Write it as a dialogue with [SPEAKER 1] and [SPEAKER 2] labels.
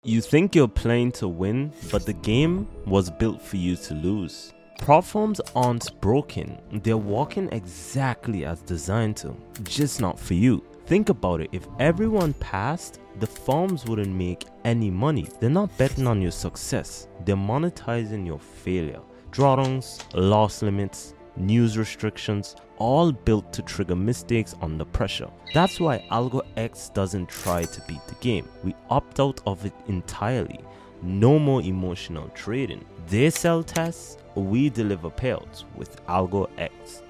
[SPEAKER 1] You think you're playing to win, but the game was built for you to lose. Prop firms aren't broken, they're working exactly as designed to, just not for you. Think about it, if everyone passed, the firms wouldn't make any money. They're not betting on your success, they're monetizing your failure. Drawdowns, loss limits, news restrictions, all built to trigger mistakes under pressure. That's why AlgoX doesn't try to beat the game. We opt out of it entirely. No more emotional trading. They sell tests, we deliver payouts with AlgoX.